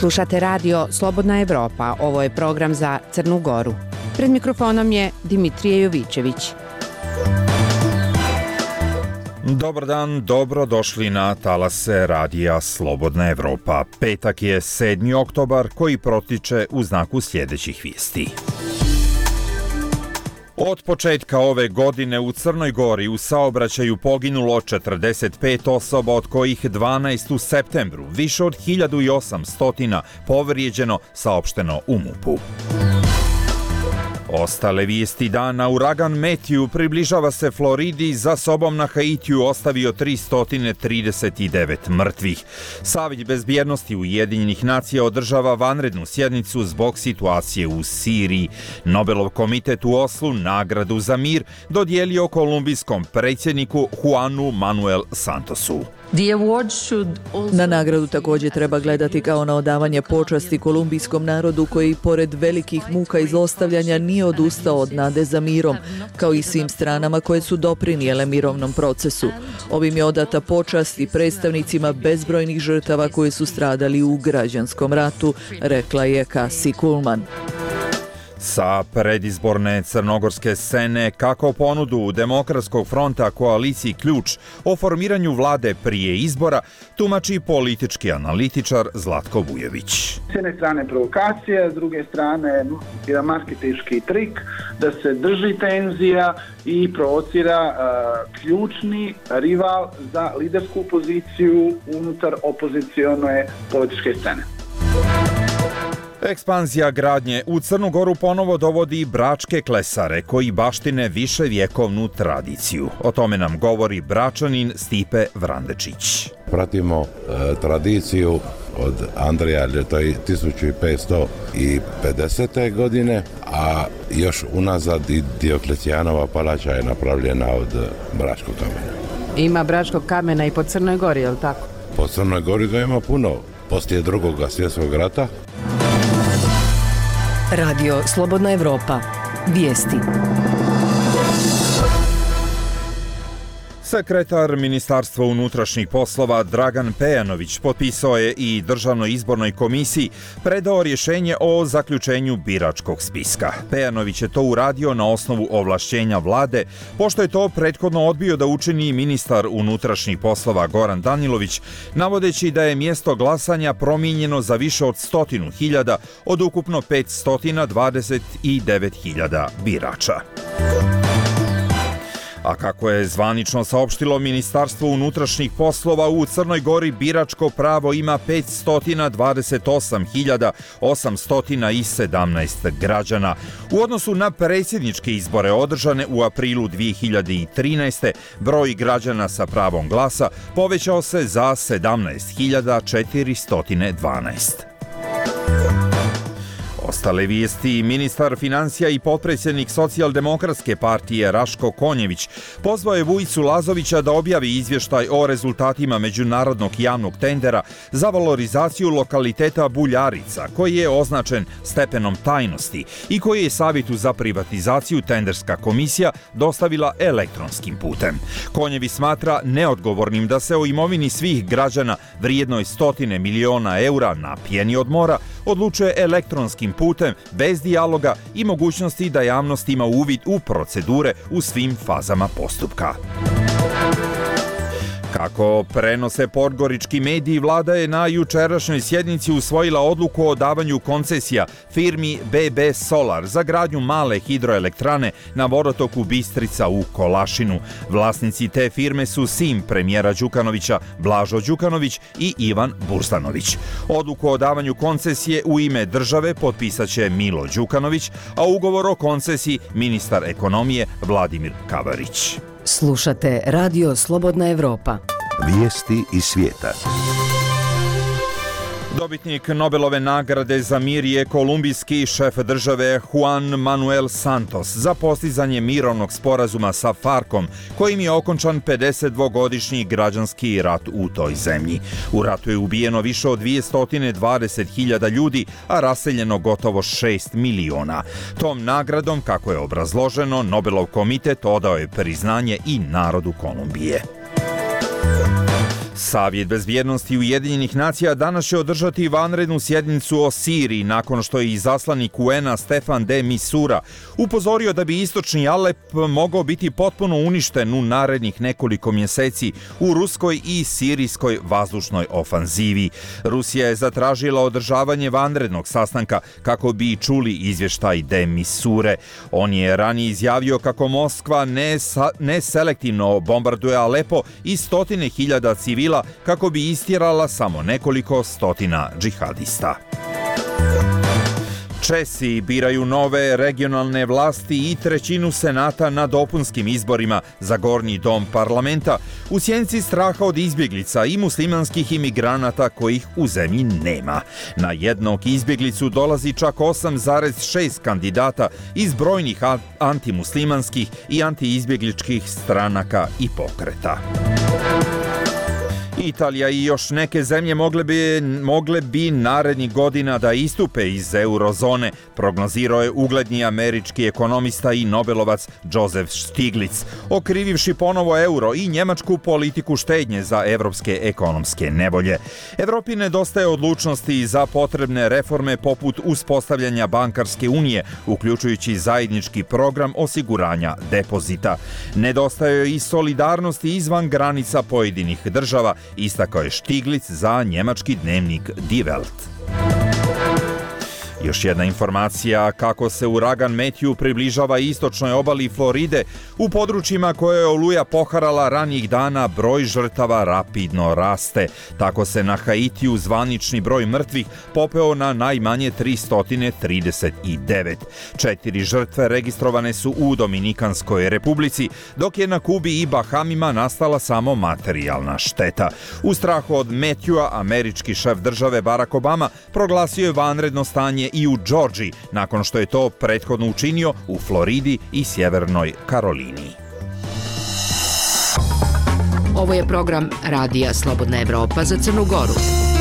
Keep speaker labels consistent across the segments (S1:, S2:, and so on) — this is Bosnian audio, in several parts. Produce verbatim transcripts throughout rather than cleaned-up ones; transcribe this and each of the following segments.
S1: Slušate radio Slobodna Evropa, ovo je program za Crnu Goru. Pred mikrofonom je Dimitrije Jovićević.
S2: Dobar dan, dobro došli na talase radija Slobodna Evropa. Petak je sedmi oktobar koji protiče u znaku sljedećih vijesti. Od početka ove godine u Crnoj Gori u saobraćaju poginulo četrdeset pet osoba, od kojih dvanaest u septembru, više od hiljadu osamsto povrijeđeno, saopšteno u MUP-u. Ostale vijesti dana: uragan Metju približava se Floridi, za sobom na Haitiju ostavio tristo trideset devet mrtvih. Savet bezbjednosti Ujedinjenih nacija održava vanrednu sjednicu zbog situacije u Siriji. Nobelov komitet u Oslu nagradu za mir dodijelio kolumbijskom predsjedniku Juanu Manuel Santosu.
S3: Na nagradu također treba gledati kao na odavanje počasti kolumbijskom narodu koji pored velikih muka i zlostavljanja nije odustao od nade za mirom, kao i svim stranama koje su doprinijele mirovnom procesu. Ovim je odata počast i predstavnicima bezbrojnih žrtava koji su stradali u građanskom ratu, rekla je Kasi Kulman.
S2: Sa predizborne crnogorske scene kako ponudu Demokratskog fronta koaliciji Ključ o formiranju vlade prije izbora tumači politički analitičar Zlatko Vujević.
S4: S jedne strane provokacija, s druge strane jedan marketinški trik da se drži tenzija i provocira uh, ključni rival za lidersku poziciju unutar opozicione političke scene.
S2: Ekspanzija gradnje u Crnu Goru ponovo dovodi bračke klesare koji baštine viševjekovnu tradiciju. O tome nam govori Bračanin Stipe Vrandečić.
S5: Pratimo e, tradiciju od Andrija, to je tisuću petsto pedesete. godine, a još unazad i Dioklecijanova palača je napravljena od bračkog kamena.
S6: Ima bračkog kamena i po Crnoj Gori, je li tako?
S5: Po Crnoj Gori ga ima puno, poslije drugog svjetskog rata.
S7: Radio Slobodna Evropa. Vijesti.
S2: Sekretar Ministarstva unutrašnjih poslova Dragan Pejanović potpisao je i Državnoj izbornoj komisiji predao rješenje o zaključenju biračkog spiska. Pejanović je to uradio na osnovu ovlašćenja vlade, pošto je to prethodno odbio da učini ministar unutrašnjih poslova Goran Danilović, navodeći da je mjesto glasanja promijenjeno za više od stotinu hiljada od ukupno petsto dvadeset devet hiljada birača. A kako je zvanično saopštilo Ministarstvo unutrašnjih poslova, u Crnoj Gori biračko pravo ima petsto dvadeset osam hiljada osamsto sedamnaest građana. U odnosu na predsjedničke izbore održane u aprilu dvije hiljade trinaeste. broj građana sa pravom glasa povećao se za sedamnaest hiljada četiristo dvanaest. Ostale vijesti: ministar financija i potpredsjednik Socijaldemokratske partije Raško Konjević pozvao je Vujicu Lazovića da objavi izvještaj o rezultatima međunarodnog javnog tendera za valorizaciju lokaliteta Buljarica, koji je označen stepenom tajnosti i koji je Savjetu za privatizaciju tenderska komisija dostavila elektronskim putem. Konjević smatra neodgovornim da se o imovini svih građana vrijednoj stotine miliona eura na pjeni od mora odlučuje elektronskim putem, bez dijaloga i mogućnosti da javnost ima uvid u procedure u svim fazama postupka. Kako prenose podgorički mediji, vlada je na jučerašnjoj sjednici usvojila odluku o davanju koncesija firmi B B Solar za gradnju male hidroelektrane na vodotoku Bistrica u Kolašinu. Vlasnici te firme su sin premijera Đukanovića, Blažo Đukanović i Ivan Burstanović. Odluku o davanju koncesije u ime države potpisaće Milo Đukanović, a ugovor o koncesiji ministar ekonomije Vladimir Kavarić.
S7: Slušate Radio Slobodna Evropa.
S8: Vijesti iz svijeta.
S2: Dobitnik Nobelove nagrade za mir je kolumbijski šef države Juan Manuel Santos za postizanje mirovnog sporazuma sa Farkom, kojim je okončan pedesetdvogodišnji građanski rat u toj zemlji. U ratu je ubijeno više od dvjesto dvadeset hiljada ljudi, a raseljeno gotovo šest miliona. Tom nagradom, kako je obrazloženo, Nobelov komitet odao je priznanje i narodu Kolumbije. Savjet bezbjednosti Ujedinjenih nacija danas će održati vanrednu sjednicu o Siriji nakon što je izaslanik U N-a Stefan de Mistura upozorio da bi istočni Alep mogao biti potpuno uništen u narednih nekoliko mjeseci u ruskoj i sirijskoj vazdušnoj ofanzivi. Rusija je zatražila održavanje vanrednog sastanka kako bi čuli izvještaj de Misure. On je ranije izjavio kako Moskva neselektivno bombarduje Alepo i stotine hiljada civila kako bi istjerala samo nekoliko stotina džihadista. Česi biraju nove regionalne vlasti i trećinu senata na dopunskim izborima za gornji dom parlamenta u sjenci straha od izbjeglica i muslimanskih imigranata kojih u zemlji nema. Na jednog izbjeglicu dolazi čak osam zarez šest kandidata iz brojnih antimuslimanskih i antiizbjegličkih stranaka i pokreta. Italija i još neke zemlje mogle bi, mogle bi narednih godina da istupe iz eurozone, prognozirao je ugledni američki ekonomista i Nobelovac Joseph Stiglitz, okrivivši ponovo euro i njemačku politiku štednje za evropske ekonomske nevolje. Evropi nedostaje odlučnosti za potrebne reforme poput uspostavljanja bankarske unije, uključujući zajednički program osiguranja depozita. Nedostaje i solidarnosti izvan granica pojedinih država, istakao je Stiglitz za njemački dnevnik Die Welt. Još jedna informacija kako se uragan Matthew približava istočnoj obali Floride. U područjima koje je oluja poharala ranijih dana broj žrtava rapidno raste. Tako se na Haitiju zvanični broj mrtvih popeo na najmanje tristo trideset devet. Četiri žrtve registrovane su u Dominikanskoj republici, dok je na Kubi i Bahamima nastala samo materijalna šteta. U strahu od Matthewa, američki šef države Barack Obama proglasio je vanredno stanje i u Džordžiji, nakon što je to prethodno učinio u Floridi i Sjevernoj Karolini.
S7: Ovo je program Radija Slobodna Evropa za Crnu Goru.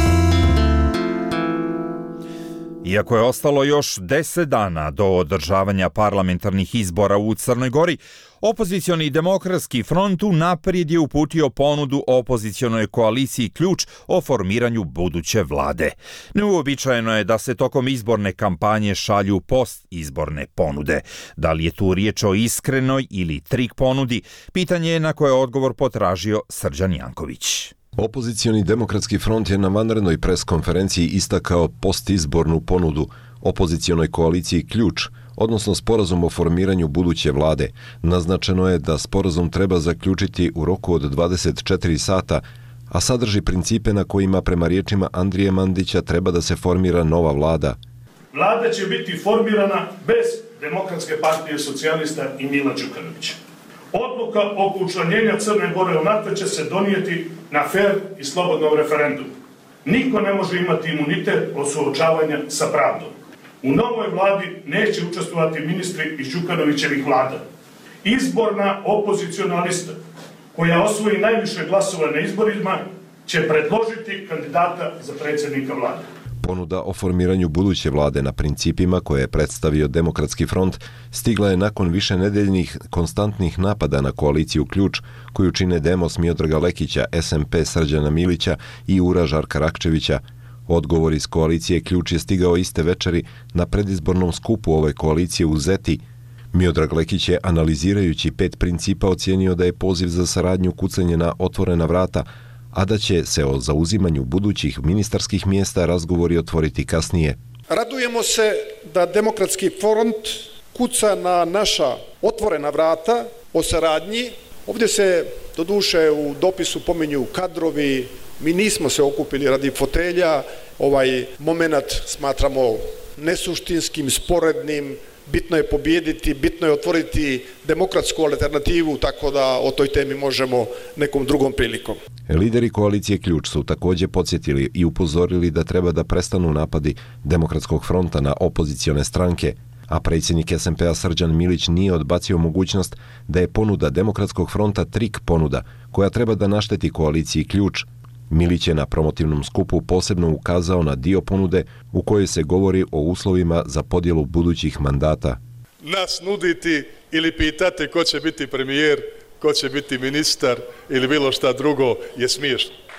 S2: Iako je ostalo još deset dana do održavanja parlamentarnih izbora u Crnoj Gori, opozicioni demokratski front unaprijed je uputio ponudu opozicionoj koaliciji Ključ o formiranju buduće vlade. Neuobičajeno je da se tokom izborne kampanje šalju postizborne ponude. Da li je tu riječ o iskrenoj ili trik ponudi, pitanje je na koje je odgovor potražio Srđan Janković.
S9: Opozicioni demokratski front je na vanrednoj pres konferenciji istakao postizbornu ponudu opozicionoj koaliciji Ključ, odnosno sporazum o formiranju buduće vlade. Naznačeno je da sporazum treba zaključiti u roku od dvadeset četiri sata, a sadrži principe na kojima prema riječima Andrije Mandića treba da se formira nova vlada.
S10: Vlada će biti formirana bez Demokratske partije socijalista i Mila Đukanovića. Odluka oko učlanjenja Crne Gore u NATO će se donijeti na fer i slobodnom referendumu. Niko ne može imati imunitet od suočavanja sa pravdom. U novoj vladi neće učestvovati ministri iz Đukanovićevih vlada. Izborna opoziciona lista, koja osvoji najviše glasova na izborima, će predložiti kandidata za predsjednika vlade.
S9: Ponuda o formiranju buduće vlade na principima koje je predstavio Demokratski front stigla je nakon više nedeljnih konstantnih napada na koaliciju Ključ, koju čine Demos Miodraga Lekića, S M P Srđana Milića i Ura Žarka Rakčevića. Odgovor iz koalicije Ključ je stigao iste večeri na predizbornom skupu ove koalicije u Zeti. Miodrag Lekić je, analizirajući pet principa, ocijenio da je poziv za saradnju kucanje na otvorena vrata, a da će se o zauzimanju budućih ministarskih mjesta razgovori otvoriti kasnije.
S11: Radujemo se da Demokratski front kuca na naša otvorena vrata o saradnji. Ovdje se, doduše, u dopisu pominju kadrovi. Mi nismo se okupili radi fotelja. Ovaj moment smatramo nesuštinskim, sporednim. Bitno je pobijediti, bitno je otvoriti demokratsku alternativu, tako da o toj temi možemo nekom drugom prilikom.
S9: Lideri koalicije Ključ su također podsjetili i upozorili da treba da prestanu napadi Demokratskog fronta na opozicione stranke, a predsjednik S M P-a Srđan Milić nije odbacio mogućnost da je ponuda Demokratskog fronta trik ponuda koja treba da našteti koaliciji Ključ. Milić je na promotivnom skupu posebno ukazao na dio ponude u kojoj se govori o uslovima za podjelu budućih mandata.
S12: Nas nuditi ili pitati ko će biti premijer, ko će biti ministar ili bilo šta drugo je smiješno.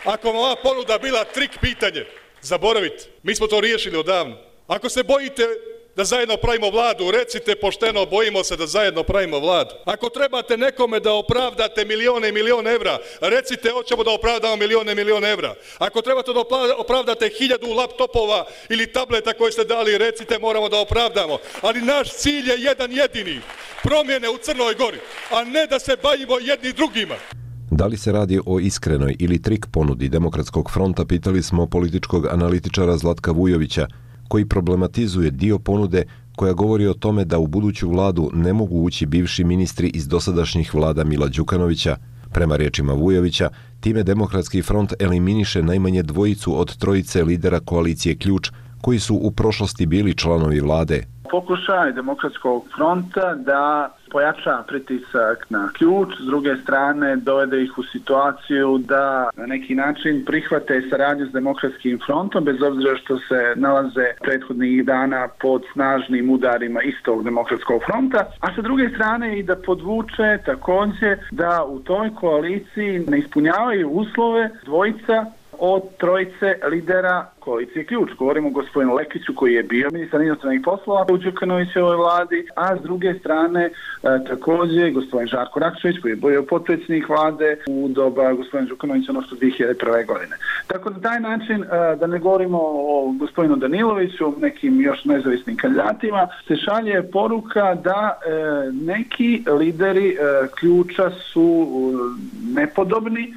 S12: Ako vam ova ponuda bila trik pitanje, zaboravite, mi smo to riješili odavno. Ako se bojite da zajedno pravimo vladu, recite pošteno, bojimo se da zajedno pravimo vladu. Ako trebate nekome da opravdate milijone i milijone evra, recite hoćemo da opravdamo milijone i milijone evra. Ako trebate da opravdate hiljadu laptopova ili tableta koje ste dali, recite moramo da opravdamo. Ali naš cilj je jedan jedini, promjene u Crnoj Gori, a ne da se bavimo jedni drugima.
S9: Da li se radi o iskrenoj ili trik ponudi Demokratskog fronta, pitali smo političkog analitičara Zlatka Vujovića, koji problematizuje dio ponude koja govori o tome da u buduću vladu ne mogu ući bivši ministri iz dosadašnjih vlada Mila Đukanovića. Prema riječima Vujovića, time Demokratski front eliminiše najmanje dvojicu od trojice lidera koalicije Ključ, koji su u prošlosti bili članovi vlade.
S4: Pokušaj Demokratskog fronta da pojača pritisak na Ključ, s druge strane dovede ih u situaciju da na neki način prihvate saradnju s Demokratskim frontom, bez obzira što se nalaze prethodnih dana pod snažnim udarima istog Demokratskog fronta, a sa druge strane i da podvuče također da u toj koaliciji ne ispunjavaju uslove dvojica od trojice lidera koalicije Ključ. Govorimo o gospodinu Lekiću koji je bio ministar inostranih poslova u Đukanovićevoj vladi, a s druge strane e, također gospodin Žarko Rakčević koji je bio potpredsjednik vlade u doba gospodina Đukanovića, ono što dvije hiljade prve godine. Tako da taj način, e, da ne govorimo o gospodinu Daniloviću, nekim još nezavisnim kandidatima, se šalje poruka da e, neki lideri e, Ključa su e, nepodobni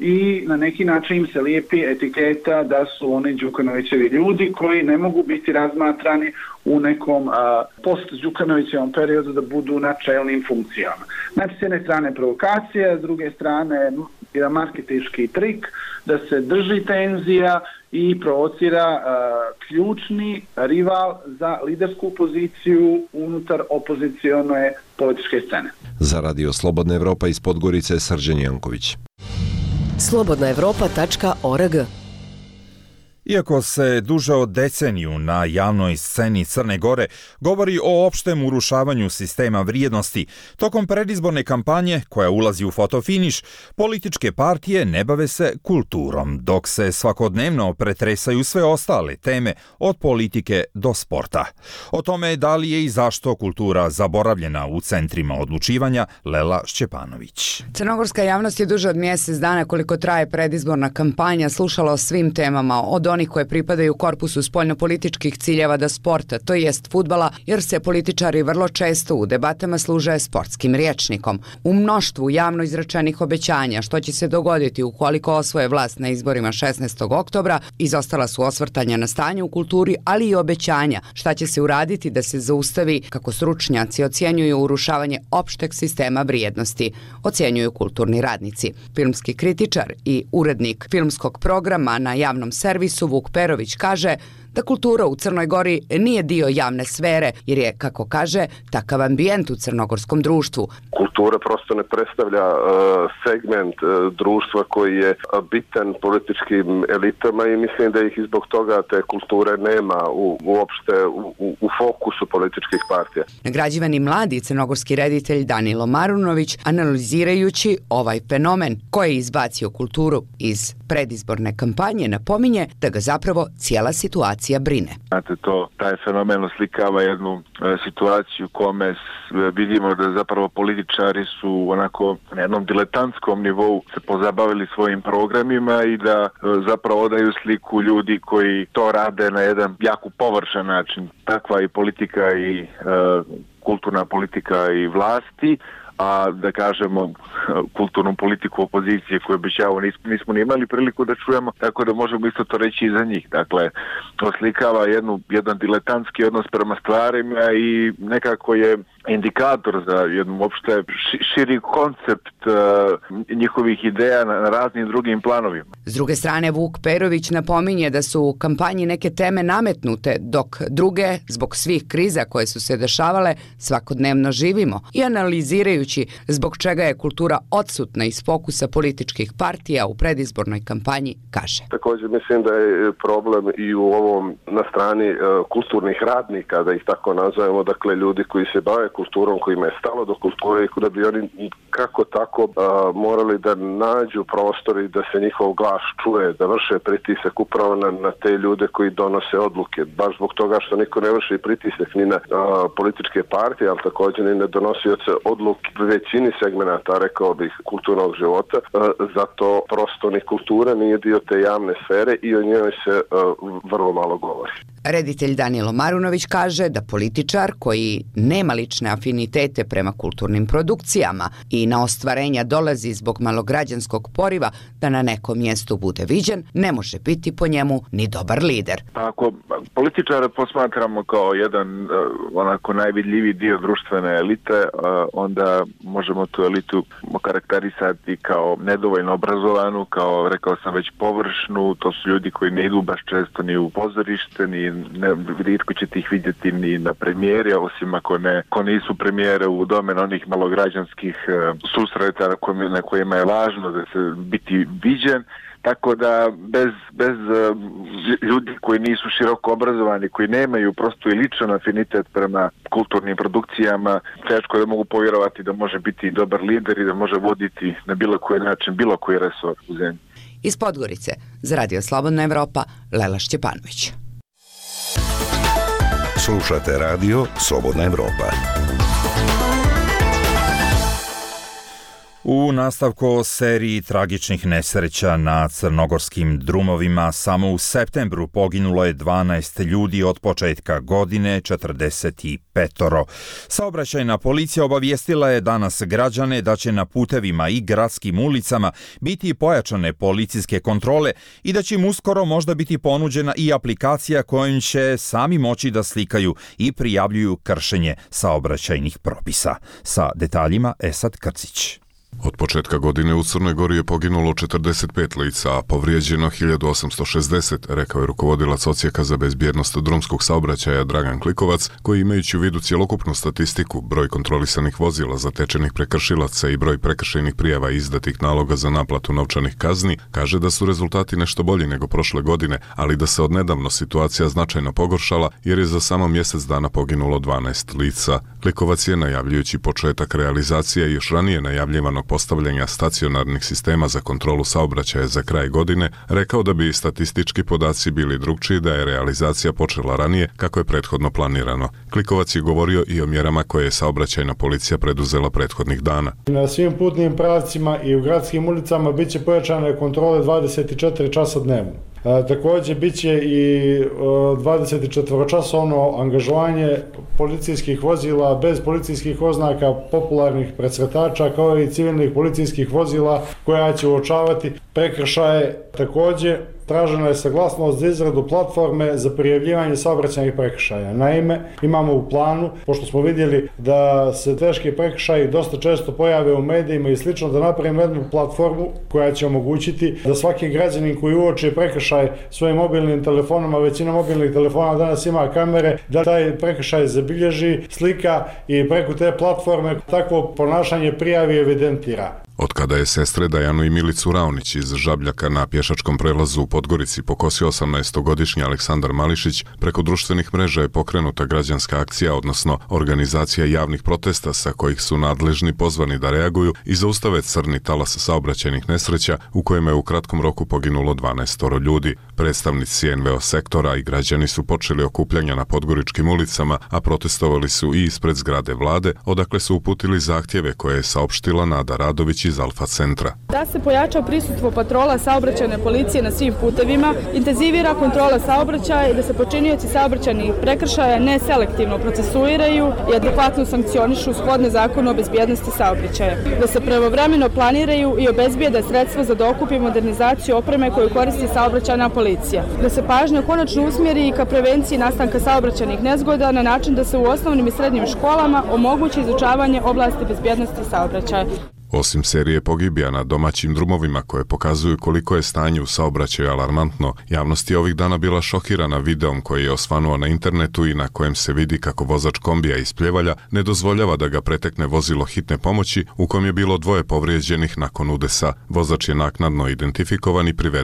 S4: i na neki način im se lijepi etiketa da su oni Đukanovićevi ljudi koji ne mogu biti razmatrani u nekom post-Đukanovićevom periodu da budu na čelnim funkcijama. Znači, s jedne strane provokacija, s druge strane jedan marketinški trik da se drži tenzija i provocira a, ključni rival za lidersku poziciju unutar opozicione političke scene.
S9: Za Radio Slobodna Evropa iz Podgorice, Srđan Janković.
S7: slobodna evropa tačka org.
S2: Iako se duže od deceniju na javnoj sceni Crne Gore govori o opštem urušavanju sistema vrijednosti, tokom predizborne kampanje koja ulazi u fotofiniš, političke partije ne bave se kulturom, dok se svakodnevno pretresaju sve ostale teme od politike do sporta. O tome da li je i zašto kultura zaboravljena u centrima odlučivanja, Lela Šćepanović.
S6: Crnogorska javnost je duže od mjesec dana koliko traje predizborna kampanja slušala o svim temama, od onih koje pripadaju korpusu spoljnopolitičkih ciljeva do sporta, to jest fudbala, jer se političari vrlo često u debatama služe sportskim rječnikom. U mnoštvu javno izrečenih obećanja što će se dogoditi ukoliko osvoje vlast na izborima šesnaestog oktobra, izostala su osvrtanja na stanje u kulturi, ali i obećanja šta će se uraditi da se zaustavi, kako stručnjaci ocjenjuju, urušavanje opšteg sistema vrijednosti, ocjenjuju kulturni radnici. Filmski kritičar i urednik filmskog programa na javnom servisu Vuk Perović kaže da kultura u Crnoj Gori nije dio javne sfere, jer je, kako kaže, takav ambijent u crnogorskom društvu.
S13: Kultura prosto ne predstavlja uh, segment uh, društva koji je bitan političkim elitama i mislim da ih i zbog toga te kulture nema u, uopšte u, u, u fokusu političkih partija.
S6: Nagrađivani mladi crnogorski reditelj Danilo Marunović, analizirajući ovaj fenomen koji je izbacio kulturu iz predizborne kampanje, napominje da ga zapravo cijela situacija brine.
S14: Znate, to, taj fenomen oslikava jednu e, situaciju u kome vidimo da zapravo političari su onako na jednom diletantskom nivou se pozabavili svojim programima i da e, zapravo odaju sliku ljudi koji to rade na jedan jako površan način. Takva i politika i e, kulturna politika i vlasti, a da kažemo kulturnu politiku opozicije koju obećavamo nismo, nismo ni imali priliku da čujemo, tako da možemo isto to reći i za njih. Dakle, oslikava jednu, jedan diletantski odnos prema stvarima i nekako je indikator za jednu uopšte širi koncept uh, njihovih ideja na, na raznim drugim planovima.
S6: S druge strane, Vuk Perović napominje da su u kampanji neke teme nametnute, dok druge, zbog svih kriza koje su se dešavale, svakodnevno živimo. I analizirajući zbog čega je kultura odsutna iz fokusa političkih partija u predizbornoj kampanji, kaže.
S13: Također mislim da je problem i u ovom na strani uh, kulturnih radnika, da ih tako nazovemo, dakle ljudi koji se bave kulturom, kojima je stalo do kulture i da bi oni kako tako a, morali da nađu prostor i da se njihov glas čuje, da vrše pritisak upravo na, na te ljude koji donose odluke. Baš zbog toga što niko ne vrši pritisak ni na a, političke partije, ali također ni na donosioce odluke u većini segmenata, rekao bih, kulturnog života. A, zato prosto ni kultura nije dio te javne sfere i o njoj se a, vrlo malo govori.
S6: Reditelj Danilo Marunović kaže da političar koji nema lične afinitete prema kulturnim produkcijama i na ostvarenja dolazi zbog malograđanskog poriva da na nekom mjestu bude viđen, ne može biti po njemu ni dobar lider.
S14: Ako političare posmatramo kao jedan onako najvidljiviji dio društvene elite, onda možemo tu elitu karakterisati kao nedovoljno obrazovanu, kao, rekao sam već, površnu. To su ljudi koji ne idu baš često ni u pozorište, ni ne, rijetko ćete ih vidjeti ni na premijeri, osim ako ne, ako nisu premijere u domen onih malograđanskih uh, susreta na kojima, na kojima je važno da se biti viđen. Tako da bez, bez uh, ljudi koji nisu široko obrazovani, koji nemaju prosto i ličan afinitet prema kulturnim produkcijama, teško je da mogu povjerovati da može biti dobar lider i da može voditi na bilo koji način, bilo koji resor u zemlji.
S6: Iz Podgorice, za Radio Slobodna Evropa, Lela Šćepanović.
S8: Slušate Radio Slobodna Evropa.
S2: U nastavku o seriji tragičnih nesreća na crnogorskim drumovima samo u septembru poginulo je dvanaest ljudi, od početka godine četrdeset pet. Saobraćajna policija obavijestila je danas građane da će na putevima i gradskim ulicama biti pojačane policijske kontrole i da će im uskoro možda biti ponuđena i aplikacija kojom će sami moći da slikaju i prijavljuju kršenje saobraćajnih propisa. Sa detaljima Esad Krcić.
S15: Od početka godine u Crnoj Gori je poginulo četrdeset pet lica, a povrijeđeno hiljadu osamsto šezdeset, rekao je rukovodilac Odsjeka za bezbjednost drumskog saobraćaja Dragan Klikovac, koji, imajući u vidu cjelokupnu statistiku, broj kontrolisanih vozila, zatečenih prekršilaca i broj prekršajnih prijava i izdatih naloga za naplatu novčanih kazni, kaže da su rezultati nešto bolji nego prošle godine, ali da se odnedavno situacija značajno pogoršala jer je za samo mjesec dana poginulo dvanaest lica. Klikovac je, najavljujući početak realizacije još ranije najavljivanog postavljanja stacionarnih sistema za kontrolu saobraćaja za kraj godine, rekao da bi statistički podaci bili drugčiji da je realizacija počela ranije kako je prethodno planirano. Klikovac je govorio i o mjerama koje je saobraćajna policija preduzela prethodnih dana.
S16: Na svim putnim pravcima i u gradskim ulicama bit će pojačane kontrole dvadeset četiri časa dnevno. E, također bit će i e, dvadeset četiri časovno angažovanje policijskih vozila bez policijskih oznaka, popularnih presretača, kao i civilnih policijskih vozila koja će uočavati prekršaje. Također tražena je saglasnost za izradu platforme za prijavljivanje saobraćajnih prekršaja. Naime, imamo u planu, pošto smo vidjeli da se teški prekršaji dosta često pojave u medijima i slično, da napravimo jednu platformu koja će omogućiti da svaki građanin koji uoči prekršaj svojim mobilnim telefonom, a većina mobilnih telefona danas ima kamere, da taj prekršaj zabilježi, slika i preko te platforme takvo ponašanje prijavi i evidentira.
S15: Od kada je sestre Dajanu i Milicu Raonić iz Žabljaka na pješačkom prelazu u Podgorici pokosio osamnaestogodišnji Aleksandar Mališić, preko društvenih mreža je pokrenuta građanska akcija, odnosno organizacija javnih protesta sa kojih su nadležni pozvani da reaguju i zaustave crni talas saobraćajnih nesreća u kojem je u kratkom roku poginulo dvanaest ljudi. Predstavnici en ve o sektora i građani su počeli okupljanja na podgoričkim ulicama, a protestovali su i ispred zgrade vlade, odakle su uputili zahtjeve koje je saopštila Nada Radović iz Alfa centra.
S17: Da se pojača prisustvo patrola saobraćajne policije na svim putevima, intenzivira kontrola saobraćaja i da se počinioci saobraćajnih prekršaja neselektivno procesuiraju i adekvatno sankcionišu shodno zakonu o bezbjednosti saobraćaja. Da se pravovremeno planiraju i obezbijede sredstva za dokup i modernizaciju opreme koju koristi saobraćajna policija. Da se pažnja konačno usmjeri i ka prevenciji nastanka saobraćajnih nezgoda na način da se u osnovnim i srednjim školama omogući izučavanje oblasti bezbjednosti saobraćaja.
S15: Osim serije pogibija na domaćim drumovima koje pokazuju koliko je stanje u saobraćaju alarmantno, javnost je ovih dana bila šokirana videom koji je osvanuo na internetu i na kojem se vidi kako vozač kombija iz Pljevalja ne dozvoljava da ga pretekne vozilo hitne pomoći u kojem je bilo dvoje povrijeđenih nakon udesa. Vozač je naknadno identifikovan i priveden.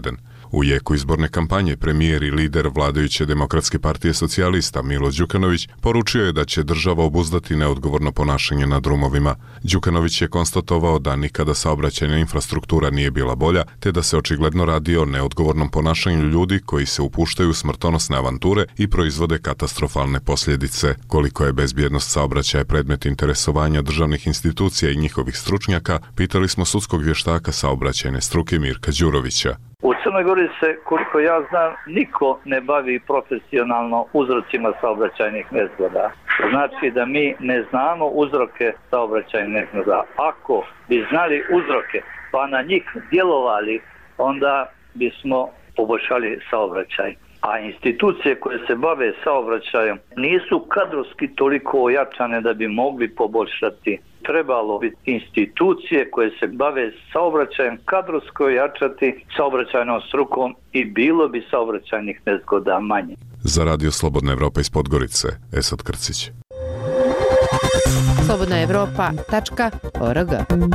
S15: U jeku izborne kampanje premijer i lider vladajuće Demokratske partije socijalista Milo Đukanović poručio je da će država obuzdati neodgovorno ponašanje na drumovima. Đukanović je konstatovao da nikada saobraćajna infrastruktura nije bila bolja, te da se očigledno radi o neodgovornom ponašanju ljudi koji se upuštaju u smrtonosne avanture i proizvode katastrofalne posljedice. Koliko je bezbjednost saobraćaja predmet interesovanja državnih institucija i njihovih stručnjaka, pitali smo sudskog vještaka saobraćajne struke Mirka Đurovića.
S18: U Crnoj Gori se, koliko ja znam, niko ne bavi profesionalno uzrocima saobraćajnih nezgoda. Znači da mi ne znamo uzroke saobraćajnih nezgoda. Ako bi znali uzroke pa na njih djelovali, onda bismo poboljšali saobraćaj. A institucije koje se bave saobraćajem nisu kadrovski toliko ojačane da bi mogli poboljšati. Trebalo bi institucije koje se bave saobraćajem kadrovski ojačati saobraćajnom strukom i bilo bi saobraćajnih nezgoda manje.
S15: Za Radio Slobodna Evropa iz Podgorice, Esad Krcić.
S1: slobodna evropa tačka org.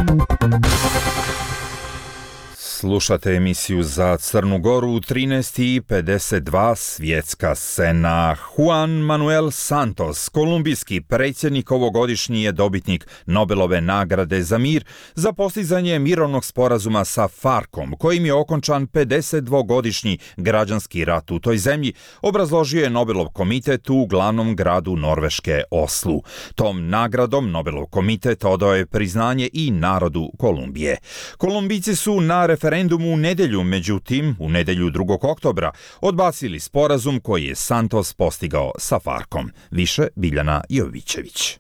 S2: Slušate emisiju za Crnu Goru u trinaest i pedeset dva svjetska scena. Juan Manuel Santos, kolumbijski predsjednik, ovogodišnji je dobitnik Nobelove nagrade za mir za postizanje mirovnog sporazuma sa Farkom, kojim je okončan pedesetdvogodišnji građanski rat u toj zemlji, obrazložio je Nobelov komitet u glavnom gradu Norveške, Oslu. Tom nagradom Nobelov komitet odao je priznanje i narodu Kolumbije. Kolumbijci su na referendumu u nedjelju, međutim, u nedjelju drugog oktobra, odbacili sporazum koji je Santos postigao sa Farkom. Više Biljana Jovićević.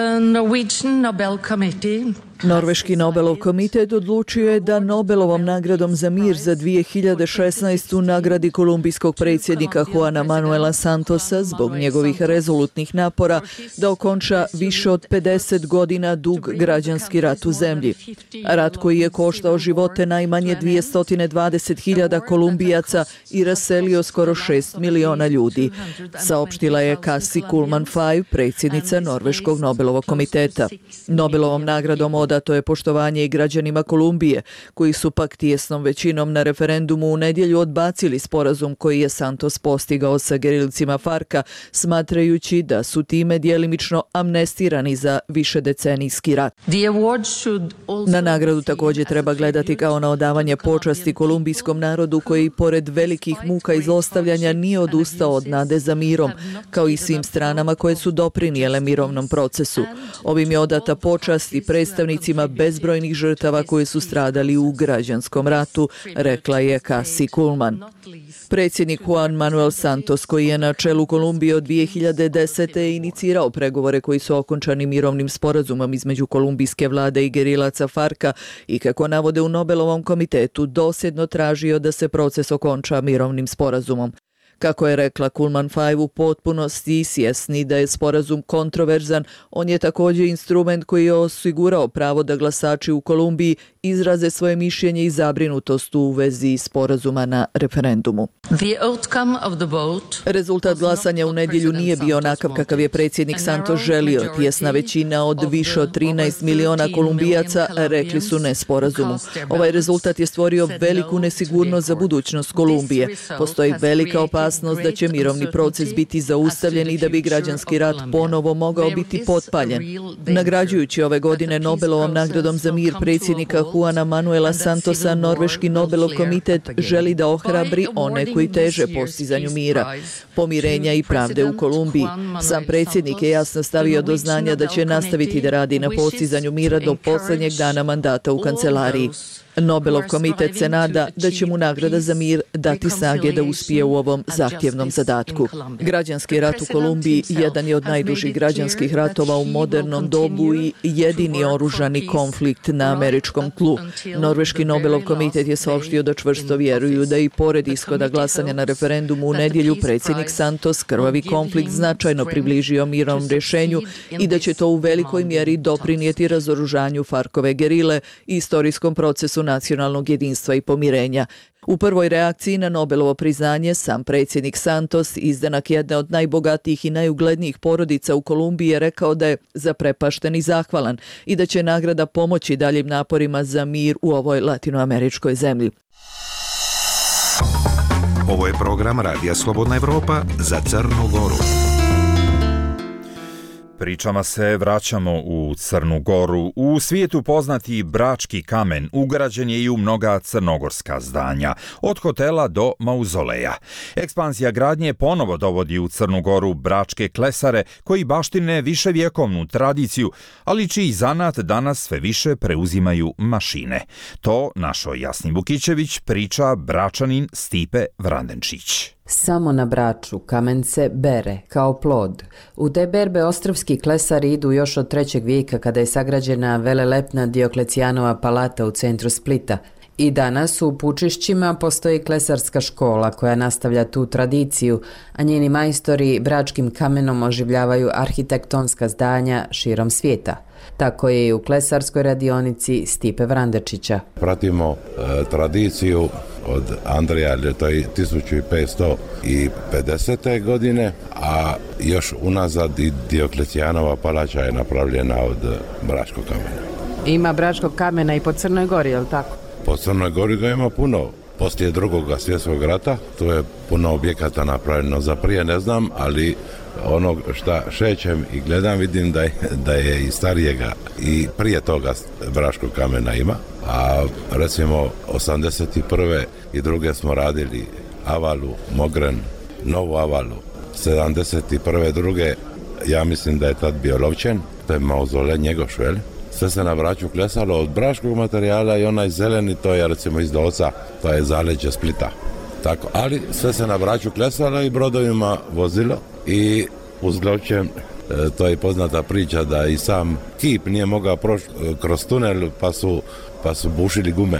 S3: Norveški Nobelov komitet odlučio je da Nobelovom nagradom za mir za dvije hiljade šesnaestu nagradi kolumbijskog predsjednika Juana Manuela Santosa zbog njegovih rezolutnih napora da okonča više od pedeset godina dug građanski rat u zemlji. Rat koji je koštao živote najmanje dvjesto dvadeset hiljada Kolumbijaca i raselio skoro šest miliona ljudi, saopštila je Cassie Kullman-Five, predsjednica Norveškog Nobelovog komiteta. Nobelovom nagradom odato je poštovanje i građanima Kolumbije, koji su pak tijesnom većinom na referendumu u nedjelju odbacili sporazum koji je Santos postigao sa gerilcima Farka, smatrajući da su time djelimično amnestirani za višedecenijski rat. Na nagradu također treba gledati kao na odavanje počasti kolumbijskom narodu koji, pored velikih muka i zlostavljanja, nije odustao od nade za mirom, kao i svim stranama koje su doprinijele mirovnom procesu. Ovim je odata počast i predstavnicima bezbrojnih žrtava koji su stradali u građanskom ratu, rekla je Cassie Kullman. Predsjednik Juan Manuel Santos, koji je na čelu Kolumbije od dvije hiljade desete inicirao pregovore koji su okončani mirovnim sporazumom između kolumbijske vlade i gerilaca Farka i, kako navode u Nobelovom komitetu, dosljedno tražio da se proces okonča mirovnim sporazumom. Kako je rekla Kullman-Five, u potpunosti svjesni da je sporazum kontroverzan, on je također instrument koji je osigurao pravo da glasači u Kolumbiji izraze svoje mišljenje i zabrinutost u vezi sporazuma na referendumu. Rezultat glasanja u nedjelju nije bio onakav kakav je predsjednik Santos želio. Tjesna većina od više od trinaest miliona Kolumbijaca rekli su ne sporazumu. Ovaj rezultat je stvorio veliku nesigurnost za budućnost Kolumbije. Postoji velika opasnost da će mirovni proces biti zaustavljen i da bi građanski rat ponovo mogao biti potpaljen. Nagrađujući ove godine Nobelovom nagradom za mir predsjednika Juana Manuela Santosa, Norveški Nobelov komitet želi da ohrabri one koji teže postizanju mira, pomirenja i pravde u Kolumbiji. Sam predsjednik je jasno stavio do znanja da će nastaviti da radi na postizanju mira do posljednjeg dana mandata u kancelariji. Nobelov komitet se nada da će mu nagrada za mir dati snage da uspije u ovom zahtjevnom zadatku. Građanski rat u Kolumbiji jedan je od najdužih građanskih ratova u modernom dobu i jedini oružani konflikt na američkom tlu. Norveški Nobelov komitet je saopštio da čvrsto vjeruju da i pored ishoda glasanja na referendumu u nedjelju predsjednik Santos krvavi konflikt značajno približio mirovnom rješenju i da će to u velikoj mjeri doprinijeti razoružanju Farkove gerile i istorijskom procesu nacionalnog jedinstva i pomirenja. U prvoj reakciji na Nobelovo priznanje sam predsjednik Santos, izdanak jedne od najbogatijih i najuglednijih porodica u Kolumbiji, je rekao da je zaprepašten i zahvalan i da će nagrada pomoći daljim naporima za mir u ovoj latinoameričkoj zemlji.
S8: Ovo je program Radija Slobodna Evropa za Crnu Goru.
S2: Pričama se vraćamo u Crnu Goru. U svijetu poznati Brački kamen ugrađen je i u mnoga crnogorska zdanja, od hotela do mauzoleja. Ekspanzija gradnje ponovo dovodi u Crnu Goru bračke klesare koji baštine viševjekovnu tradiciju, ali čiji zanat danas sve više preuzimaju mašine. To našoj Jasni Vukićević priča Bračanin Stipe Vrandenčić.
S19: Samo na Braču kamen se bere kao plod. U te berbe ostrvski klesari idu još od trećeg vijeka kada je sagrađena velelepna Dioklecijanova palata u centru Splita. I danas u Pučišćima postoji klesarska škola koja nastavlja tu tradiciju, a njeni majstori bračkim kamenom oživljavaju arhitektonska zdanja širom svijeta. Tako je i u klesarskoj radionici Stipe Vrandečića.
S5: Pratimo e, tradiciju od Andrija Ljetoj tisuću petsto pedesete. godine, a još unazad i Dioklecijanova palača je napravljena od bračkog kamena.
S19: Ima bračkog kamena i po Crnoj Gori, je li tako?
S5: Po Crnoj Gori ga ima puno. Poslije drugog svjetskog rata, tu je puno objekata napravljeno, za prije ne znam, ali ono što šećem i gledam vidim da je, da je i starijega i prije toga bračkog kamena ima, a recimo osamdeset prve i druge smo radili Avalu, Mogren, Novu Avalu, sedamdeset prve druge ja mislim da je tad bio Lovćen, to je mauzolej Njegoš, veli? Sve se na Braču klesalo od bračkog materijala i onaj zeleni, to je recimo iz Dolca, to je zaleđe Splita. Tako, ali sve se na Braču klesalo i brodovima vozilo i uz Lovćen, to je poznata priča da i sam kip nije mogao proći kroz tunel pa su, pa su bušili gume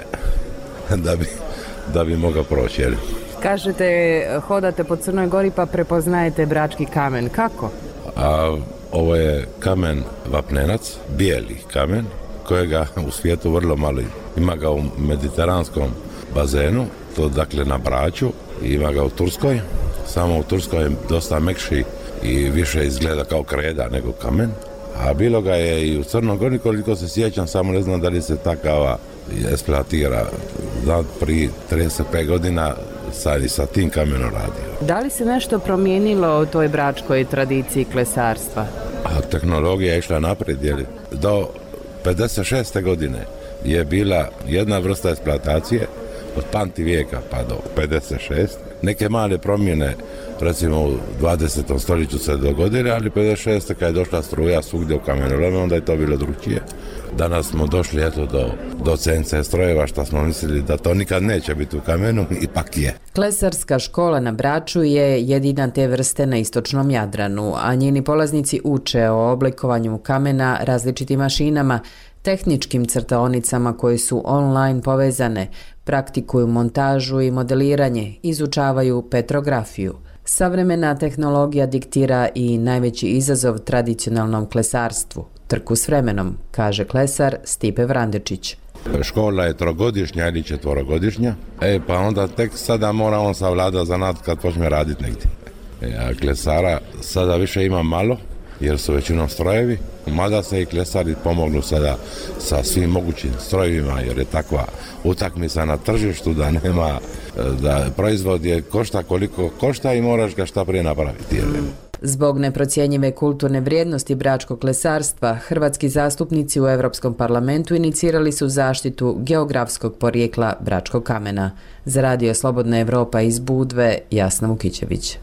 S5: da bi, da bi mogao proći. Jel?
S19: Kažete, hodate po Crnoj Gori pa prepoznajete brački kamen. Kako?
S5: A, ovo je kamen vapnenac, bijeli kamen, kojega u svijetu vrlo malo ima ga u mediteranskom bazenu, to dakle na Braču, ima ga u Turskoj, samo u Turskoj je dosta mekši i više izgleda kao kreda nego kamen, a bilo ga je i u Crnoj Gori, koliko se sjećam, samo ne znam da li se takava eksploatira. Da, prije trideset pet godina sad i sa tim kamenom radio.
S19: Da li se nešto promijenilo u toj bračkoj tradiciji klesarstva?
S5: A tehnologija je išla naprijed, jer do pedeset šeste godine je bila jedna vrsta eksploatacije od pamti vijeka pa do pedeset šeste. Neke male promjene recimo u dvadesetom stoljeću se dogodile, ali pedeset šeste kad je došla struja svugdje u kamenolome, onda je to bilo drugčije. Danas smo došli eto do, do C N C strojeva, što smo mislili da to nikad neće biti u kamenu, ipak je.
S19: Klesarska škola na Braču je jedina te vrste na istočnom Jadranu, a njeni polaznici uče o oblikovanju kamena različitim mašinama, tehničkim crtaonicama koje su online povezane, praktikuju montažu i modeliranje, izučavaju petrografiju. Savremena tehnologija diktira i najveći izazov tradicionalnom klesarstvu, trku s vremenom, kaže klesar Stipe Vrandečić.
S5: Škola je trogodišnja ili četvorogodišnja, e, pa onda tek sada mora on savladati zanat kad počne raditi negdje. E, a klesara sada više ima malo, jer su većinom strojevi, mada se i klesari pomognu sada sa svim mogućim strojevima, jer je takva utakmica na tržištu da nema, da proizvod je košta koliko košta i moraš ga šta prije napraviti.
S19: Zbog neprocjenjive kulturne vrijednosti bračkog klesarstva, hrvatski zastupnici u Europskom parlamentu inicirali su zaštitu geografskog porijekla bračkog kamena. Za Radio Slobodna Evropa iz Budve, Jasna Vukićević.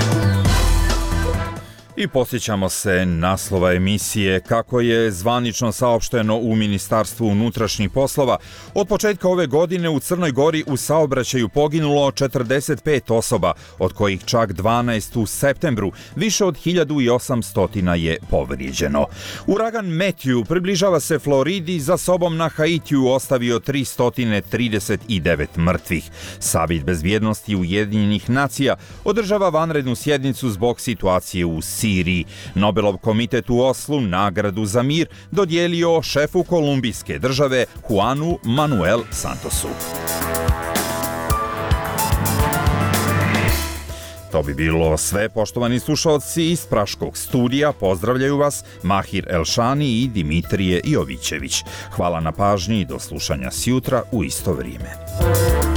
S2: I posjećamo se naslova emisije kako je zvanično saopšteno u Ministarstvu unutrašnjih poslova. Od početka ove godine u Crnoj Gori u saobraćaju poginulo četrdeset pet osoba, od kojih čak dvanaest u septembru, više od hiljadu osamsto je povrijeđeno. Uragan Matthew približava se Floridi, za sobom na Haitiju ostavio tristo trideset devet mrtvih. Savjet bezbjednosti Ujedinjenih nacija održava vanrednu sjednicu zbog situacije u Siriji. Nobelov komitet u Oslu nagradu za mir dodijelio šefu kolumbijske države Juanu Manuel Santosu. To bi bilo sve, poštovani slušalci, iz Praškog studija. Pozdravljaju vas Mahir Elšani i Dimitrije Jovićević. Hvala na pažnji i do slušanja sjutra u isto vrijeme.